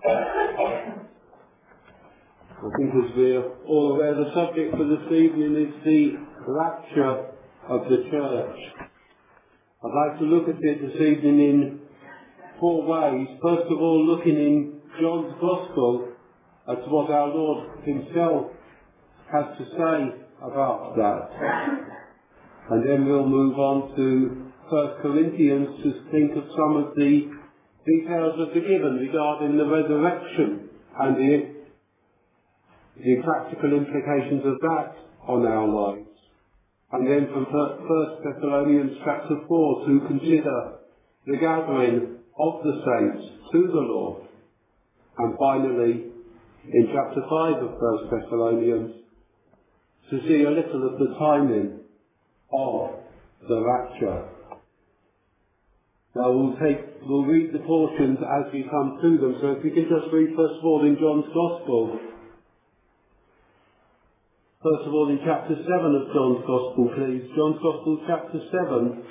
I think, as we're all aware, the subject for this evening is the rapture of the church. I'd like to look at it this evening in four ways. First of all, looking in John's Gospel at what our Lord himself has to say about that. And then we'll move on to 1 Corinthians to think of some of the details that are given regarding the resurrection and the practical implications of that on our lives. And then from 1 Thessalonians chapter 4 to consider the gathering of the saints to the Lord. And finally, in chapter 5 of 1 Thessalonians, to see a little of the timing of the rapture. Now we'll read the portions as we come to them. So if we can just read first of all in John's Gospel. First of all in chapter 7 of John's Gospel, please. John's Gospel chapter 7.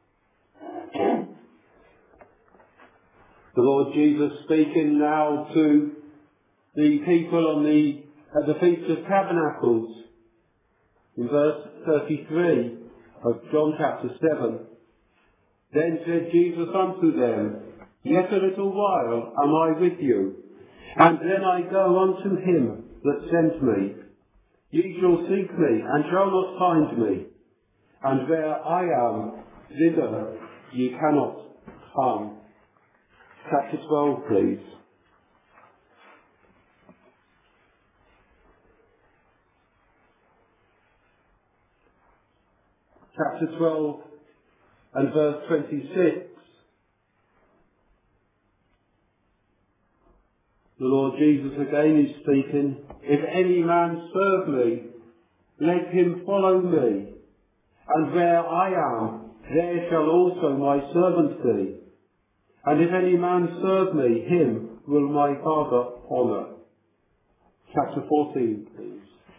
The Lord Jesus speaking now to the people at the Feast of Tabernacles. In verse 33 of John chapter 7. Then said Jesus unto them, Yet a little while am I with you, and then I go unto him that sent me. Ye shall seek me, and shall not find me, and where I am, thither ye cannot come. Chapter 12, please. Chapter 12 and verse 26. The Lord Jesus again is speaking. If any man serve me, let him follow me. And where I am, there shall also my servant be. And if any man serve me, him will my Father honour. Chapter 14, please.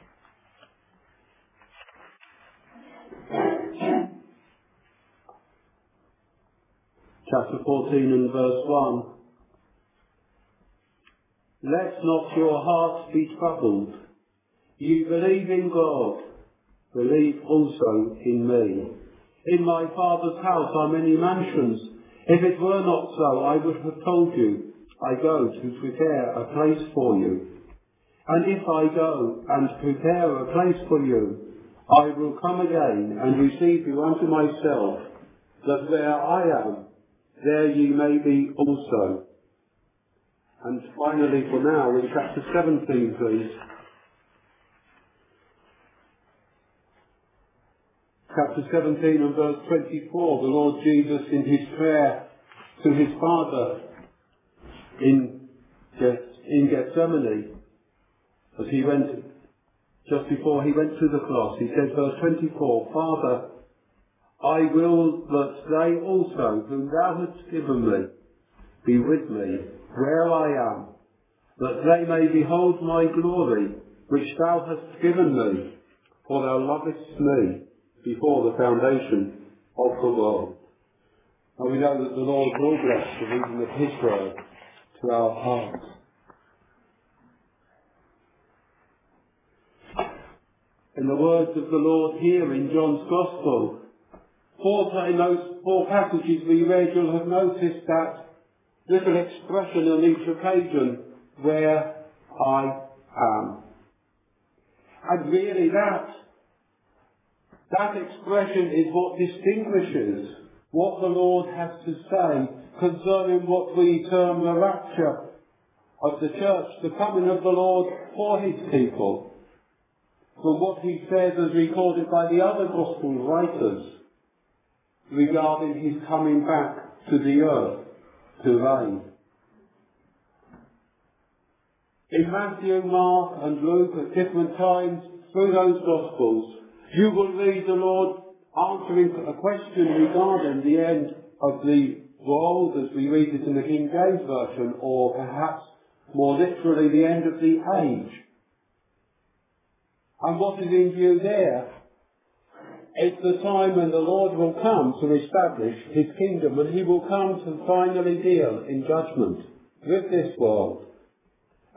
Chapter 14 and verse 1. Let not your hearts be troubled. You believe in God, believe also in me. In my Father's house are many mansions. If it were not so, I would have told you. I go to prepare a place for you. And if I go and prepare a place for you, I will come again and receive you unto myself, that where I am, there ye may be also. And finally for now, in chapter 17, please. Chapter 17 and verse 24, the Lord Jesus in his prayer to his Father in Gethsemane, as he went, just before he went to the cross, he said, verse 24, Father, I will that they also, whom thou hast given me, be with me where I am, that they may behold my glory, which thou hast given me, for thou lovest me before the foundation of the world. And we know that the Lord will bless the reading of his word to our hearts. In the words of the Lord here in John's Gospel, in those four passages we read, you'll have noticed that little expression on each occasion, where I am. And really that expression is what distinguishes what the Lord has to say concerning what we term the rapture of the church, the coming of the Lord for his people, from what he says as recorded by the other Gospel writers regarding his coming back to the earth to reign. In Matthew, Mark and Luke at different times through those Gospels, you will read the Lord answering a question regarding the end of the world, as we read it in the King James Version, or perhaps more literally the end of the age. And what is in view there? It's the time when the Lord will come to establish his kingdom, and he will come to finally deal in judgment with this world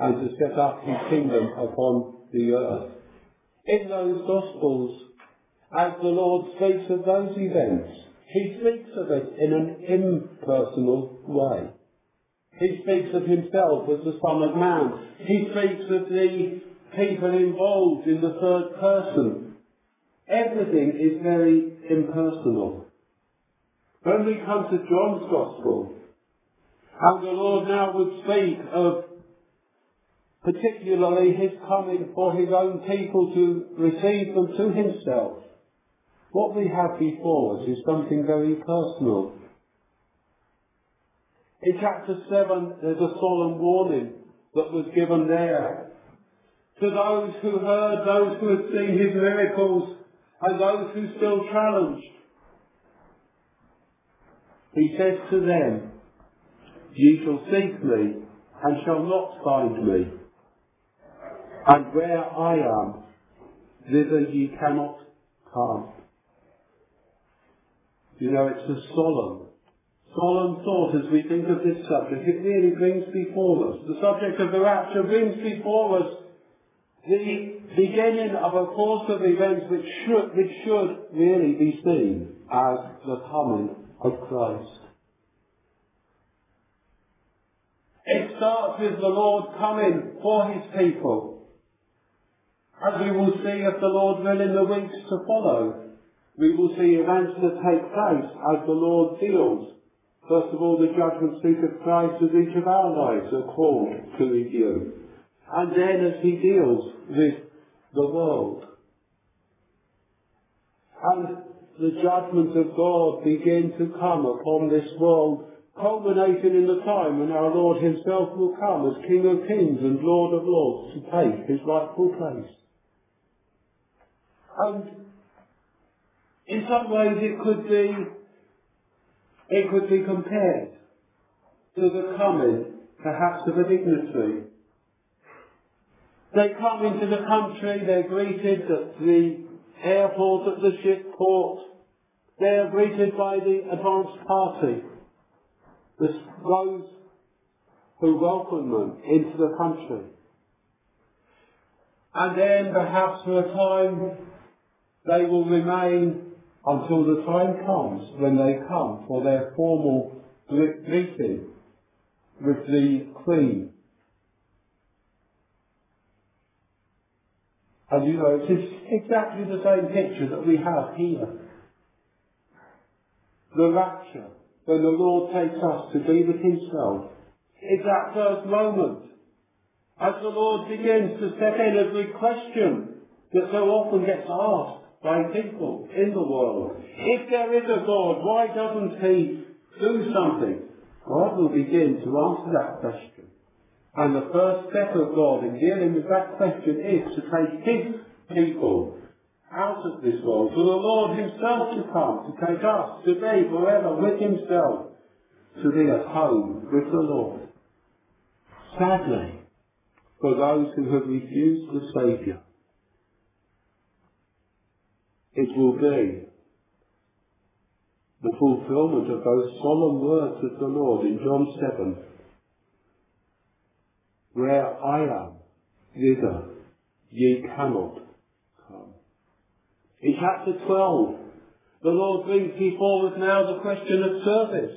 and to set up his kingdom upon the earth. In those Gospels, as the Lord speaks of those events, he speaks of it in an impersonal way. He speaks of himself as the Son of Man. He speaks of the people involved in the third person. Everything is very impersonal. When we come to John's Gospel, and the Lord now would speak of particularly his coming for his own people to receive them to himself, what we have before us is something very personal. In chapter 7, there's a solemn warning that was given there to those who heard, those who had seen his miracles, and those who still challenged. He says to them, "Ye shall seek me, and shall not find me. And where I am, thither ye cannot come." You know, it's a solemn thought as we think of this subject. It really brings before us, the subject of the rapture brings before us the beginning of a course of events which should really be seen as the coming of Christ. It starts with the Lord coming for his people, as we will see, if the Lord will, in the weeks to follow. We will see events that take place as the Lord deals. First of all, the judgment seat of Christ as each of our lives are called to review. And then as he deals with the world. And the judgment of God begin to come upon this world, culminating in the time when our Lord himself will come as King of Kings and Lord of Lords to take his rightful place. And in some ways it could be compared to the coming, perhaps, of a dignitary. They come into the country, they're greeted at the airport, at the ship port. They're greeted by the advance party, those who welcome them into the country. And then perhaps for a time they will remain until the time comes when they come for their formal meeting with the Queen. And you know, it's exactly the same picture that we have here. The rapture, when the Lord takes us to be with himself. It's that first moment, as the Lord begins to step in every question that so often gets asked by people in the world. If there is a God, why doesn't he do something? God will begin to answer that question. And the first step of God in dealing with that question is to take his people out of this world, for the Lord himself to come, to take us, to be forever with himself, to be at home with the Lord. Sadly, for those who have refused the Saviour, it will be the fulfilment of those solemn words of the Lord in John 7. Where I am, thither ye cannot come. In chapter 12, the Lord brings before us now the question of service.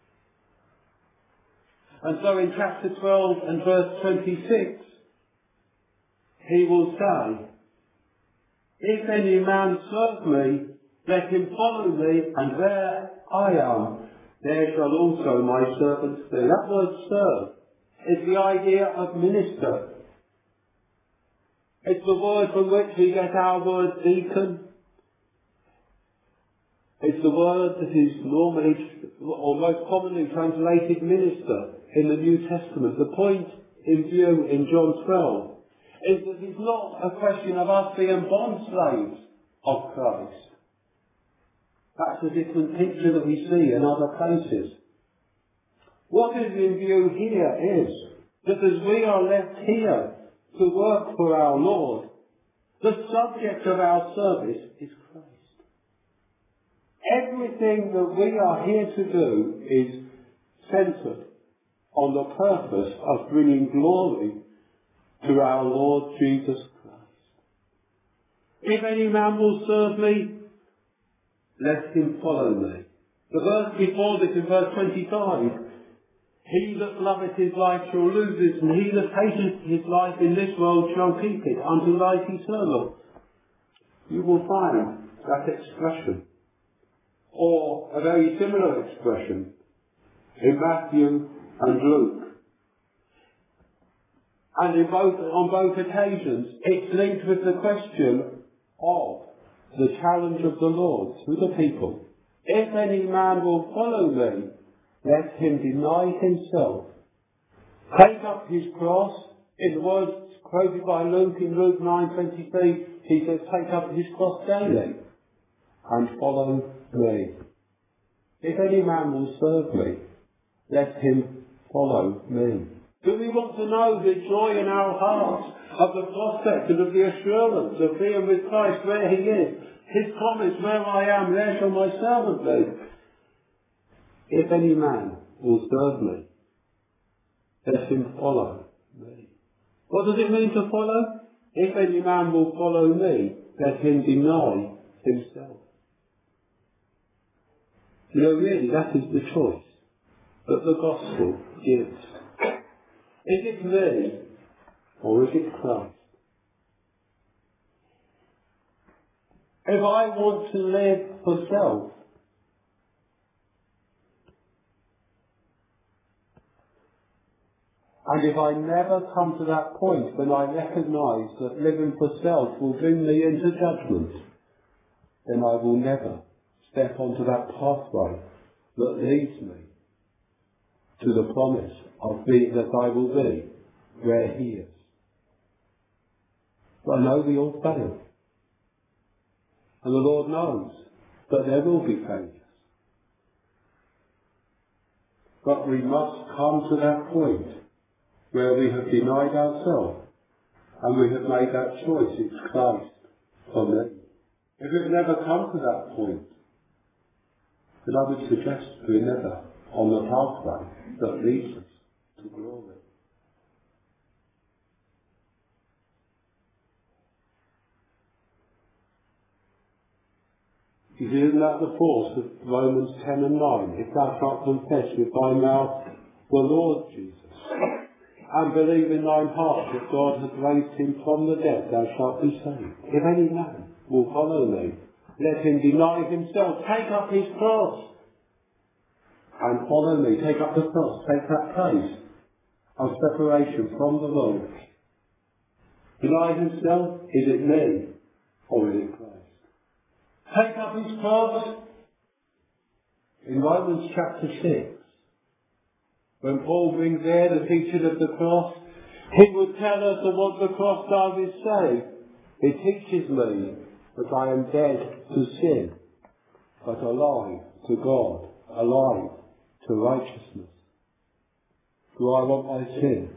And so in chapter 12 and verse 26, he will say, "If any man serve me, let him follow me, and where I am, there shall also my servants be." That word serve is the idea of minister. It's the word from which we get our word deacon. It's the word that is normally, or most commonly translated minister in the New Testament. The point in view in John 12 is that it's not a question of us being bond slaves of Christ. That's a different picture that we see in other places. What is in view here is that as we are left here to work for our Lord, the subject of our service is Christ. Everything that we are here to do is centred on the purpose of bringing glory to our Lord Jesus Christ. If any man will serve me, let him follow me. The verse before this, in verse 25, he that loveth his life shall lose it, and he that hateth his life in this world shall keep it unto life eternal. You will find that expression, or a very similar expression, in Matthew and Luke. And on both occasions, it's linked with the question of the challenge of the Lord to the people. If any man will follow me, let him deny himself, take up his cross. In the words quoted by Luke in Luke 9:23, he says, take up his cross daily and follow me. If any man will serve me, let him follow me. Do we want to know the joy in our hearts of the prospect and of the assurance of being with Christ where he is? His promise, where I am, there shall my servant be. If any man will serve me, let him follow me. What does it mean to follow? If any man will follow me, let him deny himself. You know, really, that is the choice that the gospel gives. Is it me, or is it Christ? If I want to live for self, and if I never come to that point when I recognise that living for self will bring me into judgment, then I will never step onto that pathway that leads me to the promise of being that I will be where he is. But I know we all fail. And the Lord knows that there will be failures. But we must come to that point where we have denied ourselves and we have made that choice. It's Christ for me. If we've never come to that point, then I would suggest we're never on the pathway that leads us to glory. Isn't that the force of Romans 10 and 9? If thou shalt confess with thy mouth the Lord Jesus, and believe in thine heart that God hath raised him from the dead, thou shalt be saved. If any man will follow me, let him deny himself, take up his cross, and follow me. Take up the cross, take that place of separation from the world. Deny himself, is it me, or is it Christ? Take up his cross. In Romans chapter 6, when Paul brings there the teaching of the cross, he would tell us that what the cross does is say, it teaches me that I am dead to sin, but alive to God, alive to righteousness. Do I want my sin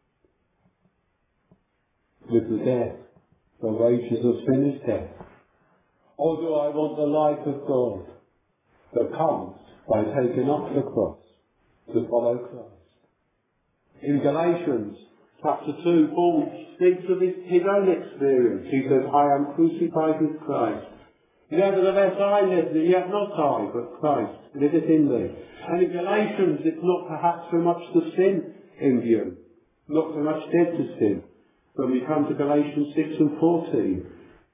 with the death? The wages of sin is death. Or do I want the life of God that comes by taking up the cross to follow Christ? In Galatians chapter 2, Paul speaks of his own experience. He says, I am crucified with Christ. Nevertheless I live, yet not I, but Christ liveth in me. And in Galatians it's not perhaps so much the sin in view, not so much dead to sin. When we come to Galatians 6 and 14,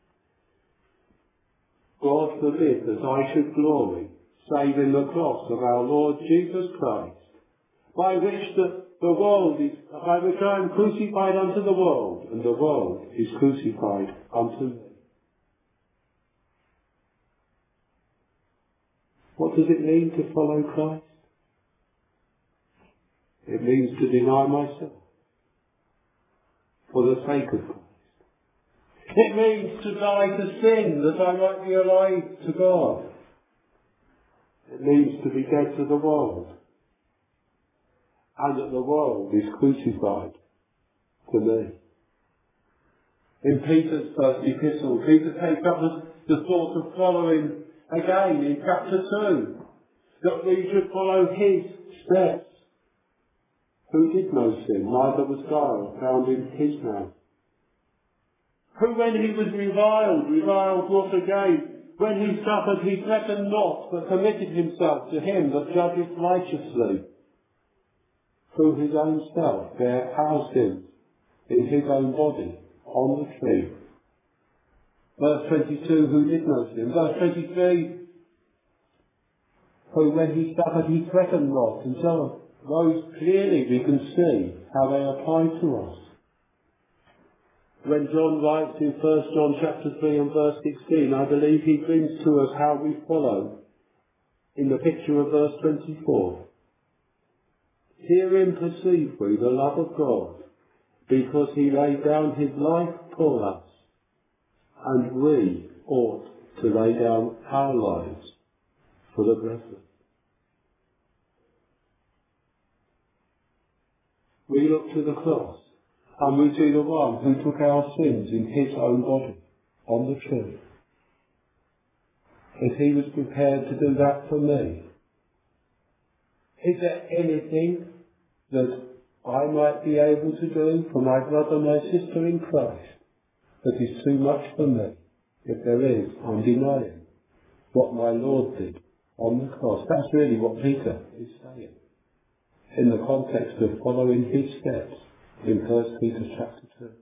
God forbid that I should glory, save in the cross of our Lord Jesus Christ, by which by which I am crucified unto the world, and the world is crucified unto me. What does it mean to follow Christ? It means to deny myself for the sake of Christ. It means to die to sin that I might be alive to God. It means to be dead to the world, and that the world is crucified to me. In Peter's first epistle, Peter takes up the thought of following again in chapter 2, that we should follow his steps. who did no sin, neither was guile found in his mouth. Who when he was reviled not again. When he suffered, he threatened not, but committed himself to him that judgeth righteously. Who his own self bare our sins in his own body on the tree. Verse 22, who did no sin. Verse 23, who when he suffered, he threatened not. And so those clearly we can see how they apply to us. When John writes in 1 John chapter 3 and verse 16, I believe he brings to us how we follow in the picture of verse 24. Herein perceive we the love of God, because he laid down his life for us, and we ought to lay down our lives for the brethren. We look to the cross, and we see the one who took our sins in his own body on the tree. If he was prepared to do that for me, is there anything that I might be able to do for my brother, my sister in Christ, that is too much for me? If there is, I'm denying what my Lord did on the cross. That's really what Peter is saying in the context of following his steps in 1 Peter chapter 2.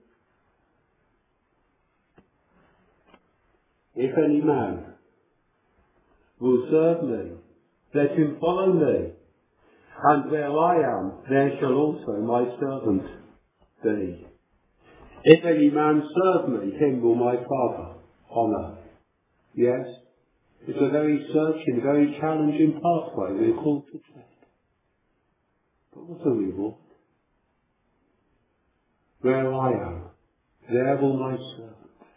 If any man will serve me, let him follow me, and where I am, there shall also my servant be. If any man serve me, him will my Father honour. Yes, it's a very searching, very challenging pathway we're called to tread. But what's the reward? Where I am, there will my servant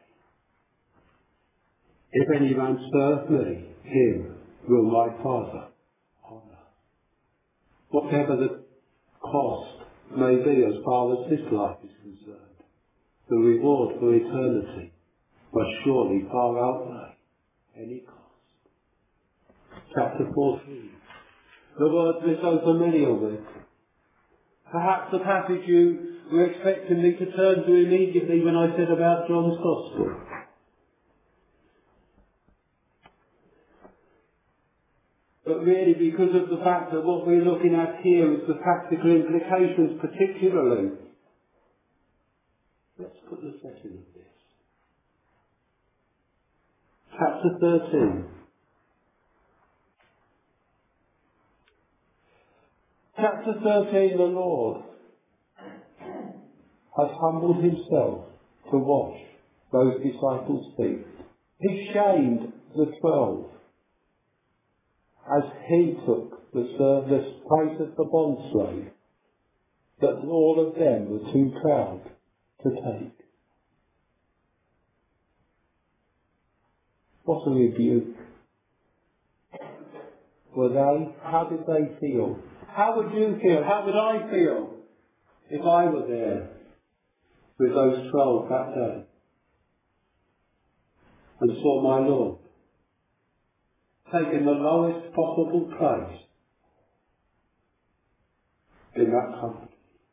be. If any man serve me, him will my Father honour. Whatever the cost may be as far as this life is concerned, the reward for eternity must surely far outweigh any cost. Chapter 14. The words we're so familiar with. Perhaps the passage you were expecting me to turn to immediately when I said about John's Gospel. But really, because of the fact that what we're looking at here is the practical implications particularly, let's put the setting of this. Chapter 13. Chapter 13, the Lord has humbled himself to wash those disciples' feet. He shamed the 12 as he took the place of the bondslave that all of them were too proud to take. What a rebuke. Were they? How did they feel? How would you feel? How would I feel if I were there with those 12 that day and saw my Lord taking the lowest possible place in that company?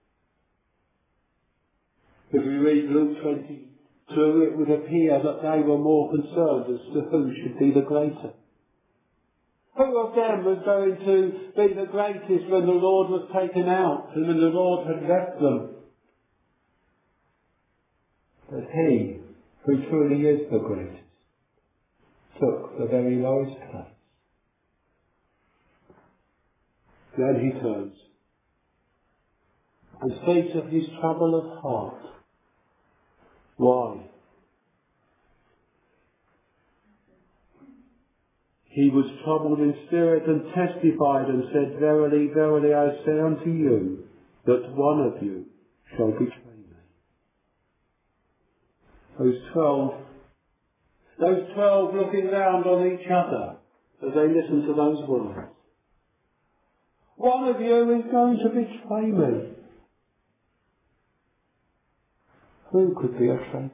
If we read Luke 22, it would appear that they were more concerned as to who should be the greater. Who of them was going to be the greatest when the Lord was taken out and when the Lord had left them? But he, who truly is the greatest, took the very lowest place. Then he turns and speaks of his trouble of heart. Why? He was troubled in spirit and testified and said, Verily, verily, I say unto you, that one of you shall betray me. Those 12 looking round on each other as they listen to those words. One of you is going to betray me. Who could be a traitor?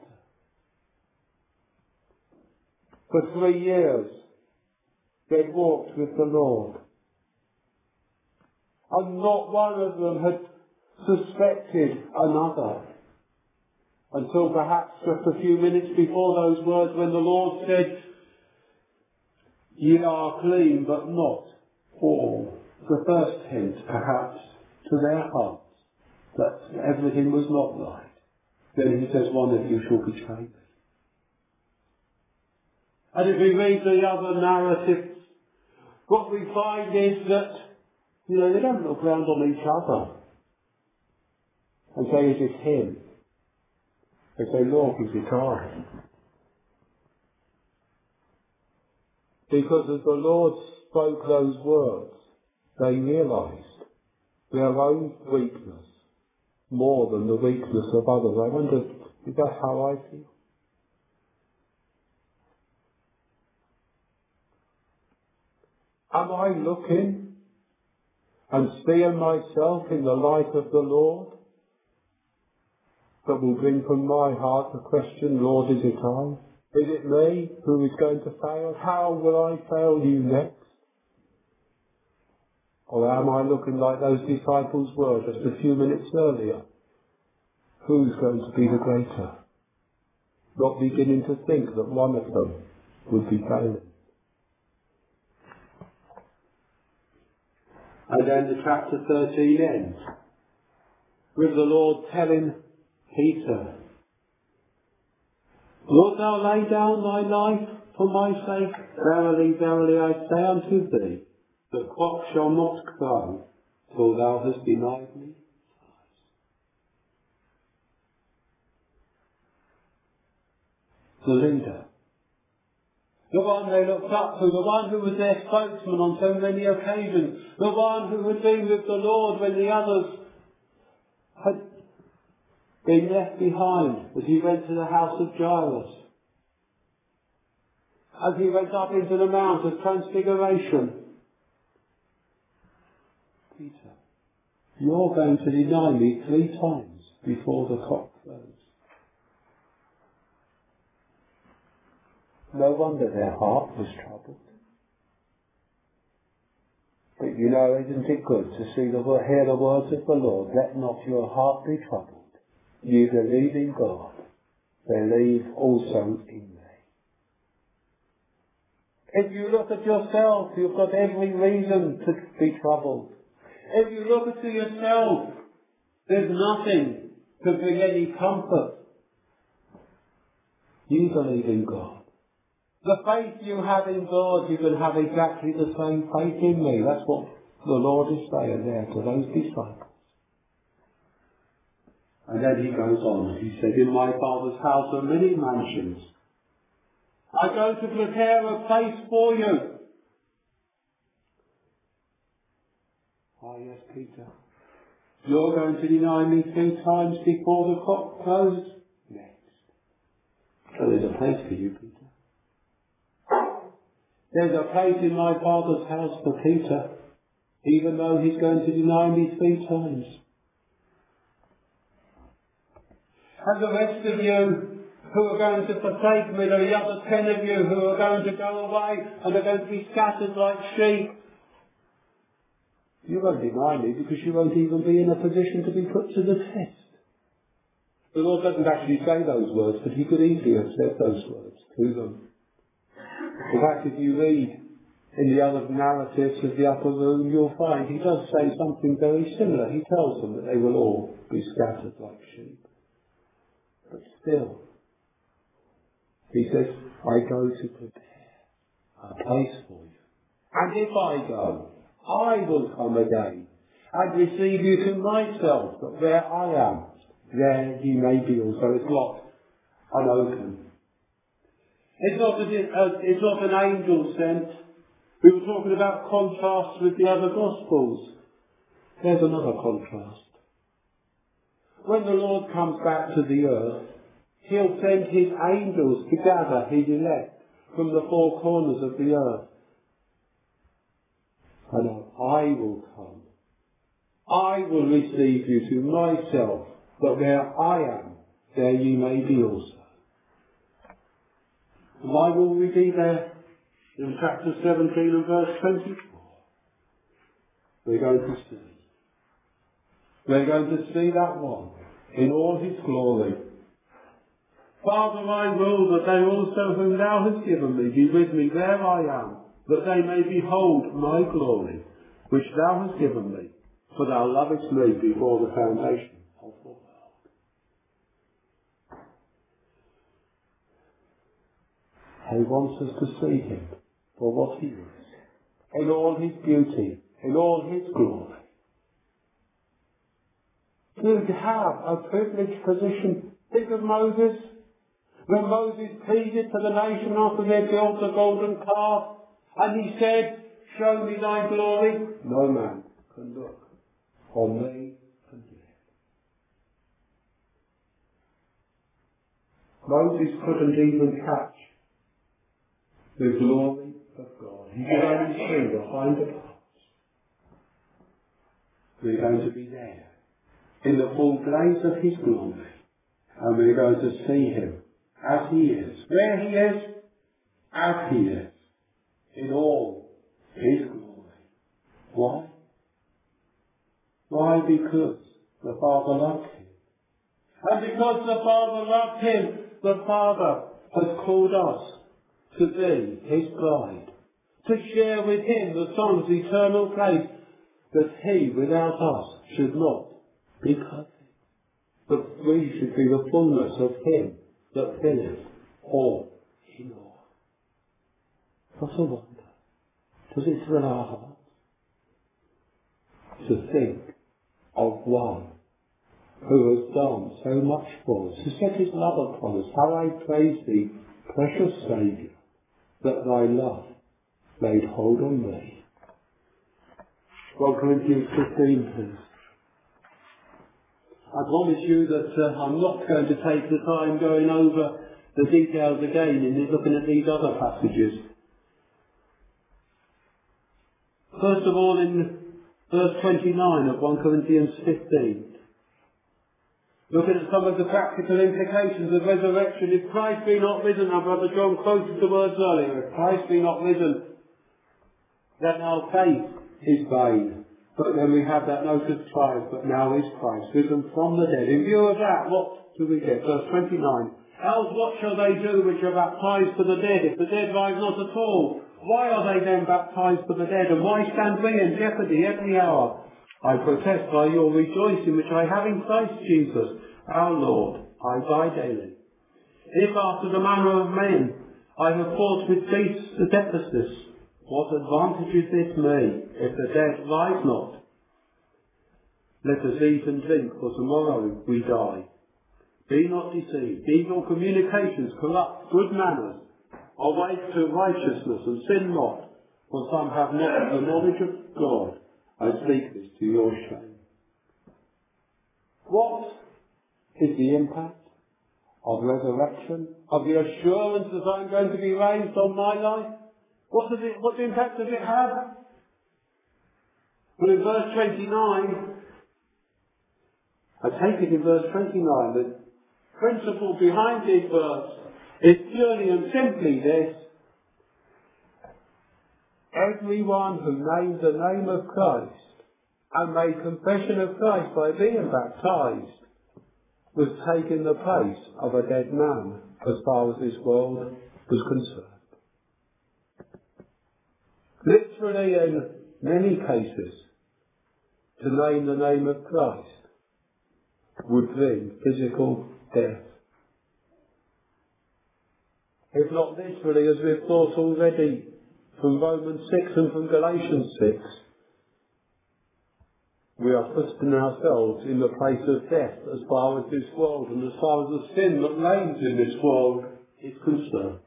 For 3 years, they'd walked with the Lord. And not one of them had suspected another. Until perhaps just a few minutes before those words, when the Lord said, "Ye are clean, but not all." The first hint, perhaps, to their hearts that everything was not right. Then he says, "One of you shall betray me." And if we read the other narratives, what we find is that, they don't look round on each other and say, "Is it him?" They say, "Lord, is it I?" Because as the Lord spoke those words, they realised their own weakness more than the weakness of others. I wonder, is that how I feel? Am I looking and seeing myself in the light of the Lord? That will bring from my heart the question, "Lord, is it I? Is it me who is going to fail? How will I fail you next?" Or am I looking like those disciples were just a few minutes earlier? Who's going to be the greater? Not beginning to think that one of them would be failing. And then the chapter 13 ends with the Lord telling Peter, "Wilt thou lay down thy life for my sake? Verily, verily, I say unto thee, the cock shall not crow till thou hast denied me." The leader, the one they looked up to, the one who was their spokesman on so many occasions, the one who had been with the Lord when the others had been left behind as he went to the house of Jairus, as he went up into the Mount of Transfiguration. "Peter, you're going to deny me 3 times before the cock crows." No wonder their heart was troubled. But isn't it good to hear the words of the Lord? "Let not your heart be troubled. You believe in God, believe also in me." If you look at yourself, you've got every reason to be troubled. If you look at yourself, there's nothing to bring any comfort. You believe in God. The faith you have in God, you can have exactly the same faith in me. That's what the Lord is saying there to those disciples. And then he goes on. He said, "In my Father's house are many mansions. I go to prepare a place for you." "Ah, yes, Peter. You're going to deny me 3 times before the cock crows?" "Next." "So there's a place for you, Peter. There's a place in my Father's house for Peter, even though he's going to deny me 3 times. And the rest of you who are going to forsake me, the other 10 of you who are going to go away and are going to be scattered like sheep, you won't deny me because you won't even be in a position to be put to the test." The Lord doesn't actually say those words, but he could easily have said those words to them. In fact, if you read in the other narratives of the upper room, you'll find he does say something very similar. He tells them that they will all be scattered like sheep. But still, he says, "I go to prepare a place for you. And if I go, I will come again and receive you to myself, that where I am, there ye may be also." It's locked and open. It's not an angel sent. We were talking about contrasts with the other Gospels. There's another contrast. When the Lord comes back to the earth, he'll send his angels to gather his elect from the 4 corners of the earth. And I will come. I will receive you to myself, that where I am, there ye may be also. Why will we be there? In chapter 17 and verse 24. We're going to see We're going to see that one in all his glory. Father, I will that they also whom thou hast given me be with me where I am, that they may behold my glory, which thou hast given me, for thou lovest me before the foundation of the world. He wants us to see him for what he is, in all his beauty, in all his glory. To have a privileged position. Think of Moses. When Moses pleaded to the nation after they built the golden calf, and he said, show me thy glory. No man can look on me and live. Moses couldn't even catch the glory of God. He could only see behind the clouds. We're going to be there in the full blaze of his glory, and we're going to see him as he is, where he is, as he is, in all his glory. Why? Why? Because the Father loved him. And because the Father loved him, the Father has called us to be his bride, to share with him the Son's eternal place, that he without us should not be perfect, but we should be the fullness of him that filleth all in all. What a wonder. Does it thrill our hearts to think of one who has done so much for us, to set his love upon us? How I praise thee, precious Saviour, that thy love laid hold on me. 1 Corinthians 15, please. I promise you that I'm not going to take the time going over the details again in looking at these other passages. First of all, in verse 29 of 1 Corinthians 15, looking at some of the practical implications of resurrection. If Christ be not risen, our brother John quoted the words earlier, if Christ be not risen, then our faith is vain. But then we have that note of triumph, but now is Christ risen from the dead. In view of that, what do we get? Verse 29. Else what shall they do which are baptized for the dead, if the dead rise not at all? Why are they then baptized for the dead? And why stand we in jeopardy every hour? I protest by your rejoicing which I have in Christ Jesus, our Lord, I die daily. If after the manner of men I have fought with beasts at Ephesus, what advantage is it me, if the dead rise not? Let us eat and drink, for tomorrow we die. Be not deceived. Evil communications corrupt good manners. Awake to righteousness, and sin not, for some have not the knowledge of God. I speak this to your shame. What is the impact of resurrection, of the assurance that I'm going to be raised on my life? What impact does it have? Well, in verse 29, I take it in verse 29, the principle behind this verse is purely and simply this: everyone who named the name of Christ and made confession of Christ by being baptized was taking the place of a dead man as far as this world was concerned. Literally, in many cases, to name the name of Christ would bring physical death. If not literally, as we've thought already from Romans 6 and from Galatians 6, we are putting ourselves in the place of death as far as this world and as far as the sin that reigns in this world is concerned.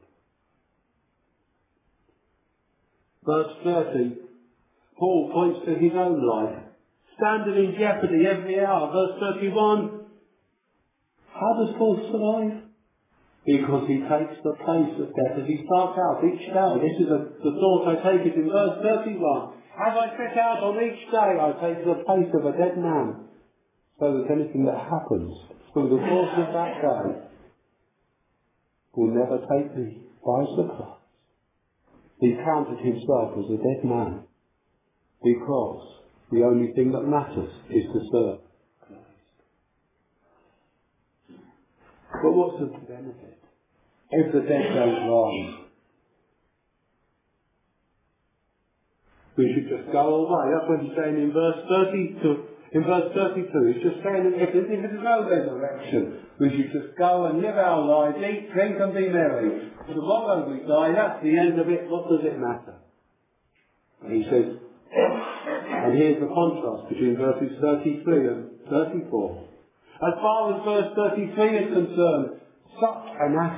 Verse 30, Paul points to his own life, standing in jeopardy every hour. Verse 31, how does Paul survive? Because he takes the place of death as he starts out each day. This is the thought I take it in verse 31. As I set out on each day, I take the place of a dead man, so that anything that happens through the course of that day will never take me by surprise. He counted himself as a dead man because the only thing that matters is to serve But what's the benefit? If the dead don't rise, we should just go away. That's what he's saying in verse 32. In verse 32, he's just saying that if there's no resurrection, we should just go and live our lives, eat, drink and be merry. Tomorrow we die, that's the end of it, what does it matter? And he says, and here's the contrast between verses 33 and 34. As far as verse 33 is concerned, such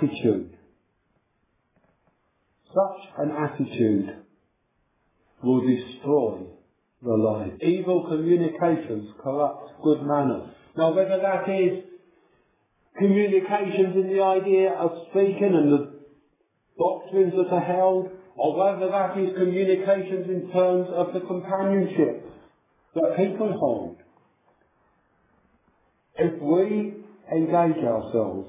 an attitude will destroy the life. Evil communications corrupt good manners. Now whether that is communications in the idea of speaking and the doctrines that are held, or whether that is communications in terms of the companionship that people hold. If we engage ourselves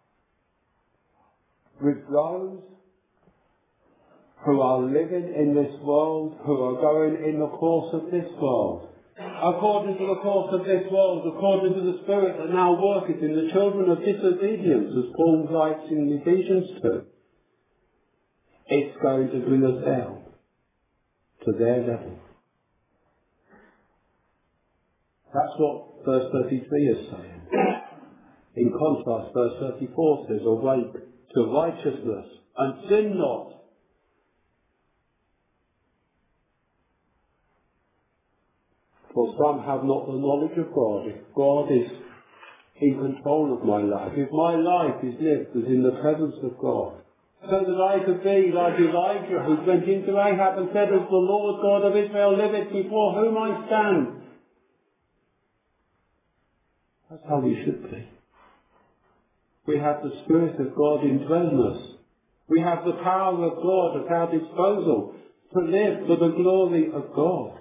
with those who are living in this world, who are going in the course of this world, according to the course of this world, according to the Spirit that now worketh in the children of disobedience, as Paul writes in Ephesians 2, it's going to bring us down to their level. That's what verse 33 is saying. In contrast, verse 34 says, awake to righteousness and sin not. For some have not the knowledge of God. If God is in control of my life, if my life is lived as in the presence of God, so that I could be like Elijah, who went into Ahab and said, as the Lord God of Israel liveth, before whom I stand. That's how we should be. We have the Spirit of God indwelling us. We have the power of God at our disposal to live for the glory of God.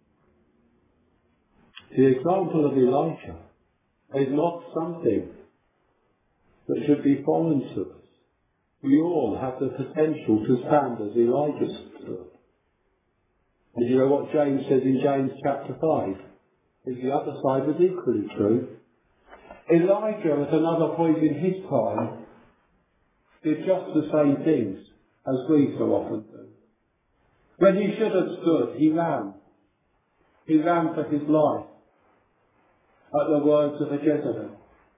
The example of Elijah is not something that should be foreign to us. We all have the potential to stand as Elijah stood. And you know what James says in James chapter 5? Is the other side was equally true. Elijah, at another point in his time, did just the same things as we so often do. When he should have stood, he ran. He ran for his life at the words of a Jezebel.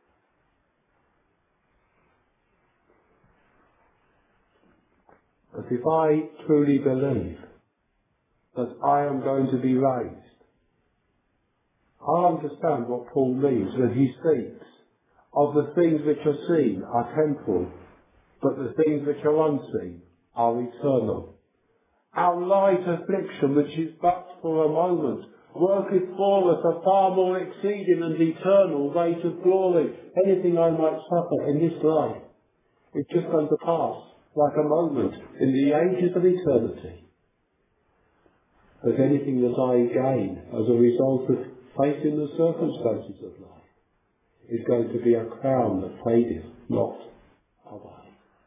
But if I truly believe that I am going to be raised, I understand what Paul means when he speaks of the things which are seen are temporal, but the things which are unseen are eternal. Our light affliction, which is but for a moment, worketh for us a far more exceeding and eternal rate of glory. Anything I might suffer in this life is just going to pass like a moment in the ages of eternity. But anything that I gain as a result of facing the circumstances of life is going to be a crown that fadeth not away.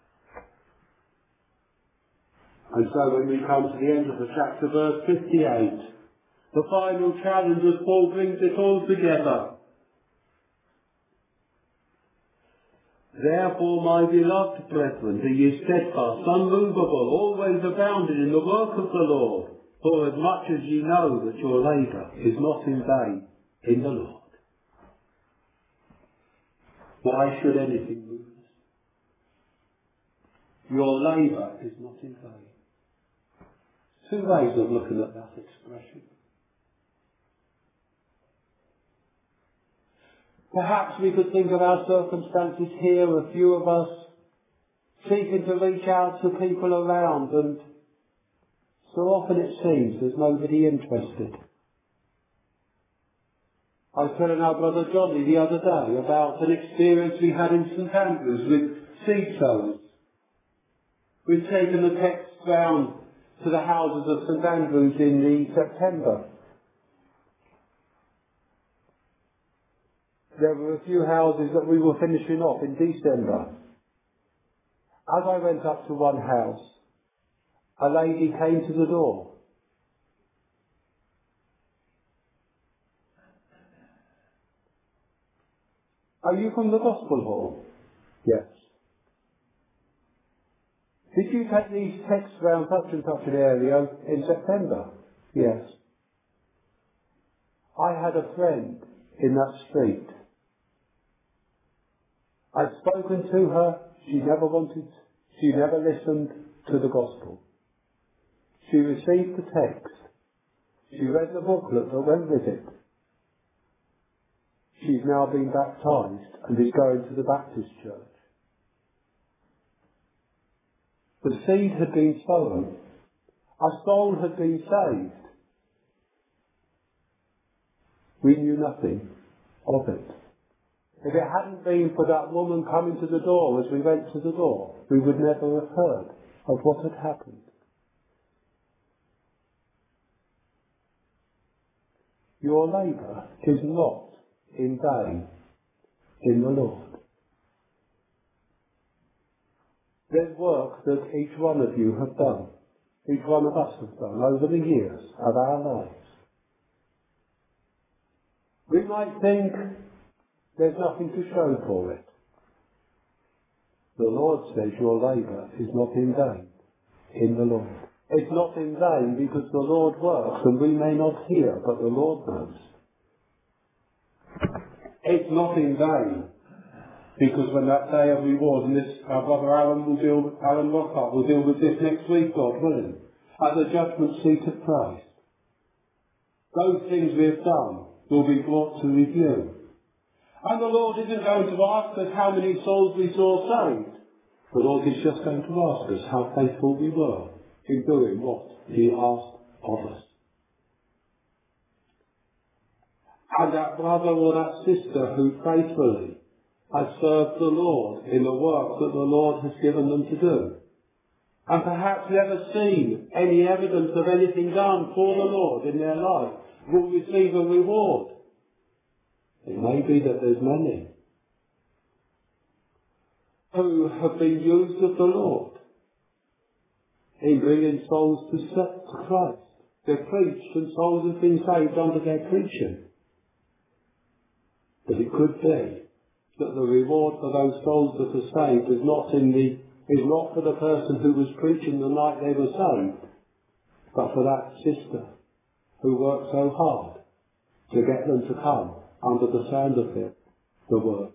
And so when we come to the end of the chapter, verse 58, the final challenge as Paul brings it all together. Therefore, my beloved brethren, be ye steadfast, unmovable, always abounding in the work of the Lord, for as much as ye know that your labour is not in vain in the Lord. Why should anything move us? Your labour is not in vain. Two ways of looking at that expression. Perhaps we could think of our circumstances here, a few of us seeking to reach out to people around, and so often it seems there's nobody interested. I was telling our brother Johnny the other day about an experience we had in St Andrews with seed sowers. We've taken the texts round to the houses of St Andrews in the September. There were a few houses that we were finishing off in December. As I went up to one house, a lady came to the door. Are you from the Gospel Hall? Did you take these texts around such and such an area in September? Yes. I had a friend in that street. I'd spoken to her. She never listened to the gospel. She received the text. She read the booklet that went with it. She's now been baptised and is going to the Baptist church. The seed had been sown. A soul had been saved. We knew nothing of it. If it hadn't been for that woman coming to the door as we went to the door, we would never have heard of what had happened. Your labour is not in vain in the Lord. There's work that each one of you have done, each one of us have done over the years of our lives. We might think there's nothing to show for it. The Lord says your labour is not in vain in the Lord. It's not in vain because the Lord works and we may not hear, but the Lord knows. It's not in vain because when that day of reward, and this, our brother Alan Lockhart will deal with this next week, God willing, at the judgment seat of Christ, those things we have done will be brought to review. And the Lord isn't going to ask us how many souls we saw saved. The Lord is just going to ask us how faithful we were in doing what He asked of us. And that brother or that sister who faithfully has served the Lord in the work that the Lord has given them to do, and perhaps never seen any evidence of anything done for the Lord in their life, will receive a reward. It may be that there's many who have been used of the Lord in bringing souls to Christ. They've preached and souls have been saved under their preaching. But it could be that the reward for those souls that are saved is not for the person who was preaching the night they were saved, but for that sister who worked so hard to get them to come under the sound of the word.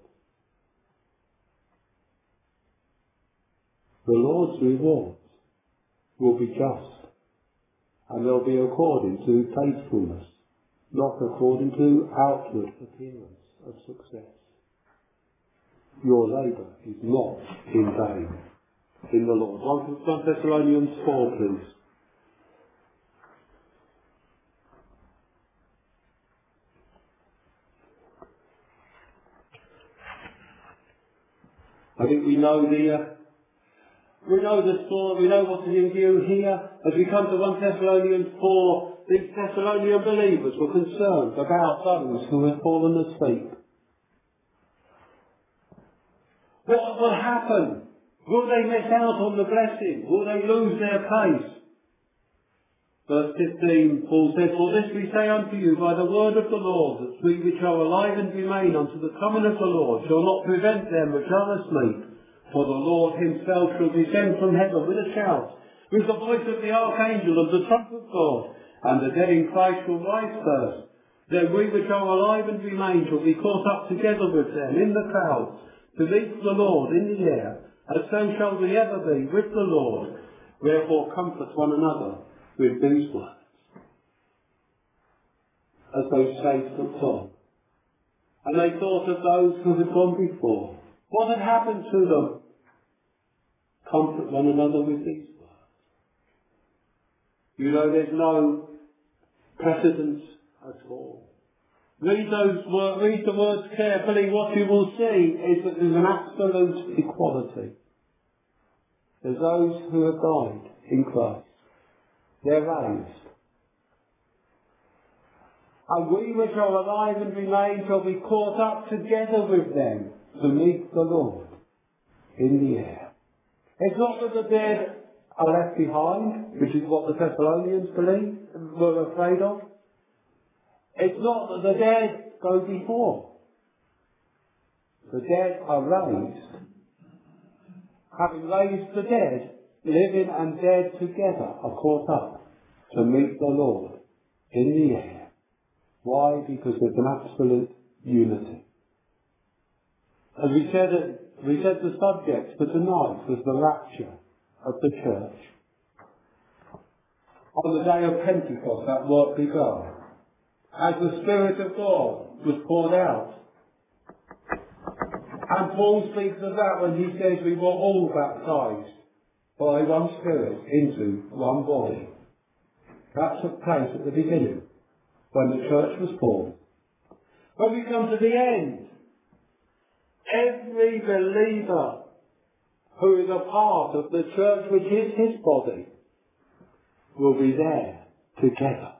The Lord's rewards will be just, and they'll be according to faithfulness, not according to outward appearance of success. Your labour is not in vain in the Lord. 1 Thessalonians 4, please. I think we know the story, we know what is in view here. As we come to 1 Thessalonians 4, these Thessalonian believers were concerned about those who had fallen asleep. What will happen? Will they miss out on the blessing? Will they lose their place? Verse 15, Paul said, For this we say unto you by the word of the Lord, that we which are alive and remain unto the coming of the Lord shall not prevent them which are asleep. For the Lord himself shall descend from heaven with a shout, with the voice of the archangel and the trump of God, and the dead in Christ shall rise first. Then we which are alive and remain shall be caught up together with them in the clouds, to meet the Lord in the air, and so shall we ever be with the Lord. Wherefore comfort one another with these words. As those saints looked on, and they thought of those who had gone before. What had happened to them? Comfort one another with these words. You know, there's no precedence at all. Read the words carefully. What you will see is that there's an absolute equality. There's those who have died in Christ. They're raised. And we which are alive and remain shall be caught up together with them to meet the Lord in the air. It's not that the dead are left behind, which is what the Thessalonians were afraid of. It's not that the dead go before. The dead are raised. Having raised the dead, living and dead together are caught up to meet the Lord in the air. Why? Because there's an absolute unity. As we said the subject for tonight was the rapture of the church. On the day of Pentecost, that work begun. As the Spirit of God was poured out. And Paul speaks of that when he says we were all baptized by one Spirit into one body. That took place at the beginning, when the church was formed. When we come to the end, every believer who is a part of the church, which is his body, will be there together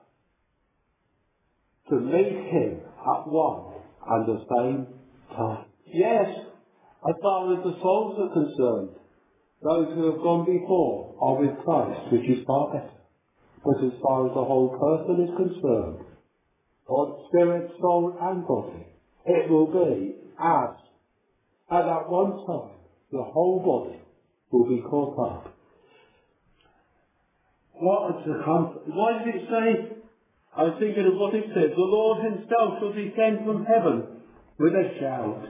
to meet him at one and the same time. Yes, as far as the souls are concerned, those who have gone before are with Christ, which is far better. But as far as the whole person is concerned, God's spirit, soul and body, it will be as at that one time the whole body will be caught up. What is the comfort? Why did it say? I was thinking of what it says. The Lord himself shall descend from heaven with a shout.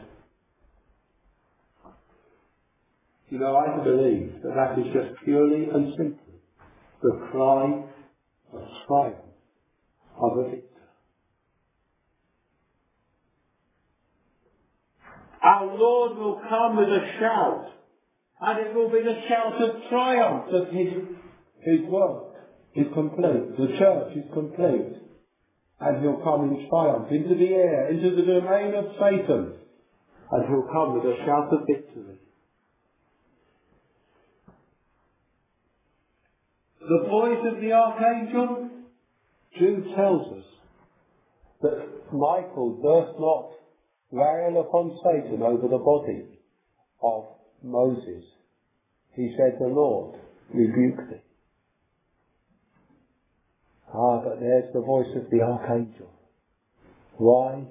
You know, I believe that is just purely and simply the cry of triumph of a victor. Our Lord will come with a shout, and it will be the shout of triumph that his work is complete, the church is complete, and he'll come in triumph into the air, into the domain of Satan, and he'll come with a shout of victory. The voice of the archangel, Jude tells us that Michael durst not rail upon Satan over the body of Moses. He said, the Lord rebuke thee. But there's the voice of the archangel. Why?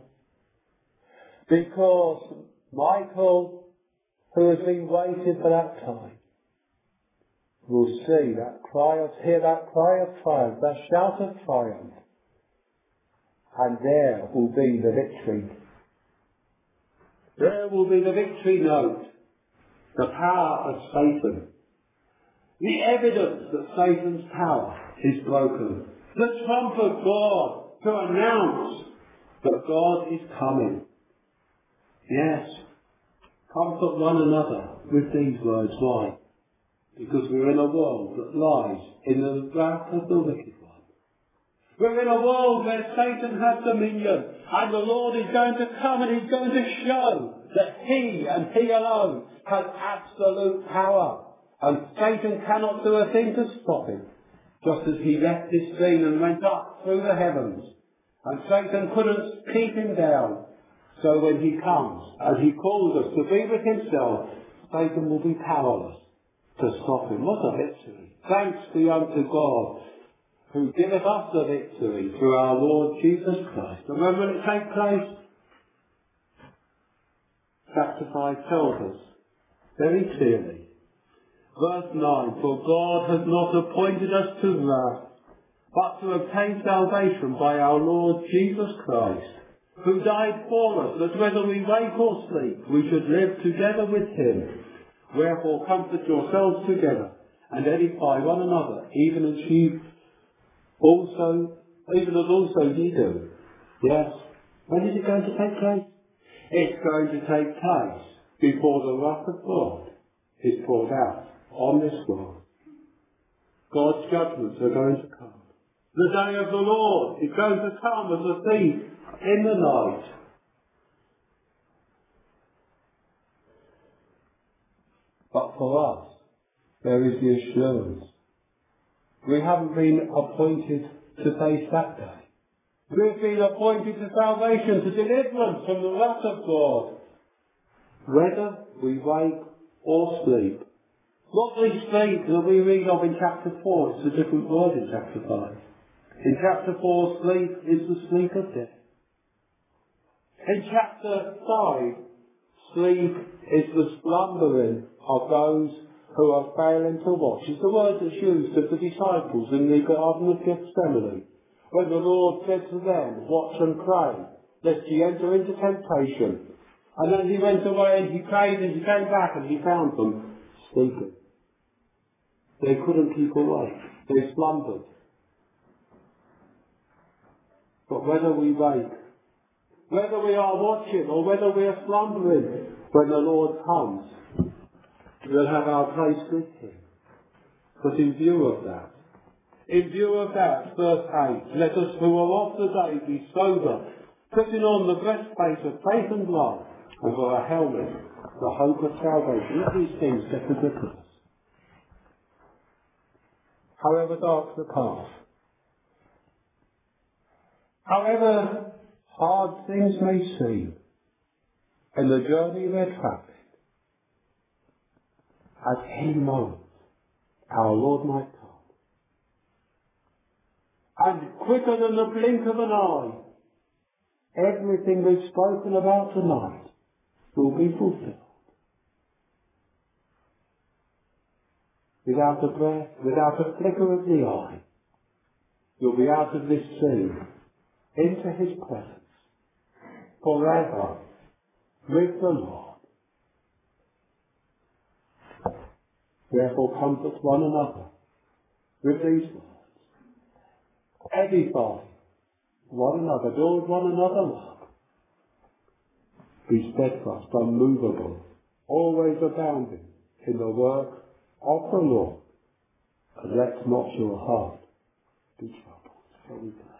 Because Michael, who has been waiting for that time, will see that hear that cry of triumph, that shout of triumph, and there will be the victory. There will be the victory note, the power of Satan, the evidence that Satan's power is broken, the trump of God to announce that God is coming. Yes, comfort one another with these words. Why? Because we're in a world that lies in the wrath of the wicked one. We're in a world where Satan has dominion, and the Lord is going to come and he's going to show that he and he alone has absolute power, and Satan cannot do a thing to stop him. Just as he left this scene and went up through the heavens, and Satan couldn't keep him down. So when he comes and he calls us to be with himself, Satan will be powerless to stop him. What a victory! Thanks be unto God, who giveth us the victory through our Lord Jesus Christ. And when will it take place? Chapter 5 tells us very clearly. Verse 9, for God has not appointed us to wrath, but to obtain salvation by our Lord Jesus Christ, who died for us, that whether we wake or sleep, we should live together with him. Wherefore comfort yourselves together, and edify one another, even as also ye do. Yes. When is it going to take place? It's going to take place before the wrath of God is poured out on this world. God's judgments are going to come. The day of the Lord is going to come as a thief in the night. But for us, there is the assurance. We haven't been appointed to face that day. We've been appointed to salvation, to deliverance from the wrath of God. Whether we wake or sleep. Not the sleep that we read of in chapter 4, it's a different word in chapter 5. In chapter 4, sleep is the sleep of death. In chapter 5, sleep is the slumbering of those who are failing to watch. It's the word that's used of the disciples in the Garden of Gethsemane, when the Lord said to them, watch and pray, lest ye enter into temptation. And then he went away and he prayed and he came back and he found them sleeping. They couldn't keep awake. They slumbered. But whether we wake, whether we are watching or whether we are slumbering, when the Lord comes, we'll have our place with him. But in view of that, verse 8, let us who are of the day be sober, putting on the breastplate of faith and love, and for a helmet, the hope of salvation. Let these things get a grip of us. However dark the path, however hard things may seem in the journey we're travelling, at any moment our Lord might come. And quicker than the blink of an eye, everything we've spoken about tonight will be fulfilled. Without a breath, without a flicker of the eye, you'll be out of this scene, into his presence, forever, with the Lord. Therefore comfort one another with these words. Edify one another, build one another up. Be steadfast, unmovable, always abounding in the work of the Lord, and let not your heart be troubled. Shall we pray?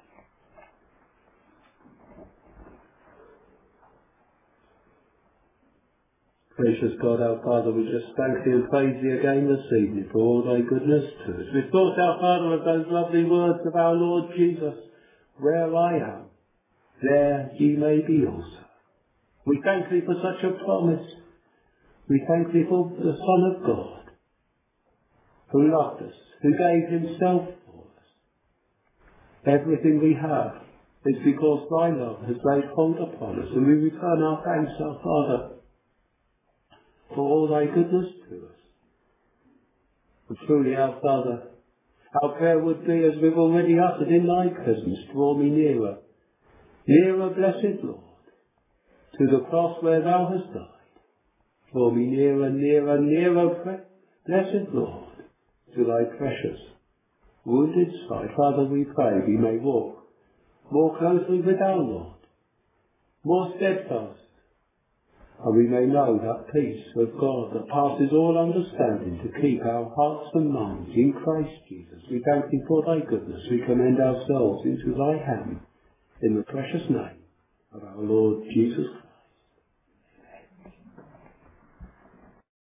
Gracious God, our Father, we just thank thee and praise thee again this evening for all thy goodness to us. We've thought, our Father, of those lovely words of our Lord Jesus, where I am, there ye may be also. We thank thee for such a promise. We thank thee for the Son of God, who loved us, who gave himself for us. Everything we have is because thy love has laid hold upon us, and we return our thanks, our Father, for all thy goodness to us. And truly, our Father, our prayer would be, as we've already uttered, in thy presence, draw me nearer, nearer, blessed Lord, to the cross where thou hast died. Draw me nearer, nearer, nearer, blessed Lord, to thy precious, wounded side. Father, we pray we may walk more closely with our Lord, more steadfast, and we may know that peace of God that passes all understanding to keep our hearts and minds in Christ Jesus. We thank thee for thy goodness. We commend ourselves into thy hand in the precious name of our Lord Jesus Christ.